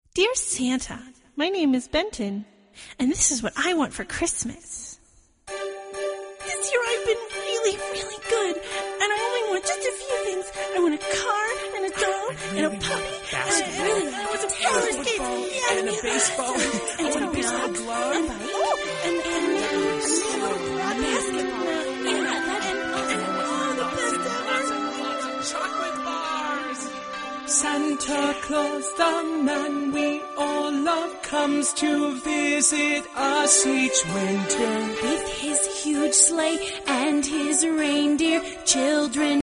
Dear Santa, my name is Benton, and this is what I want for Christmas. This year I've been really, really good, and I only want just a few things. I want a car and a doll and a puppy and I want some roller skates and a baseball and a baseball glove and chocolate bars. Santa Claus, the man we all love, comes to visit us each winter. With his huge sleigh and his reindeer, children